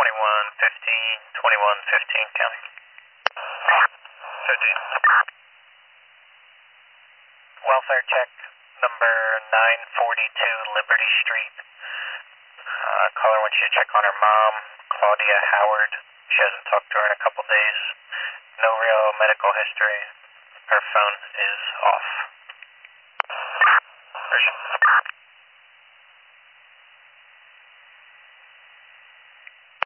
2115 county. 15. Welfare check number 942 Liberty Street. Caller wants you to check on her mom, Claudia Howard. She hasn't talked to her in a couple days. No real medical history. Her phone is off. Version.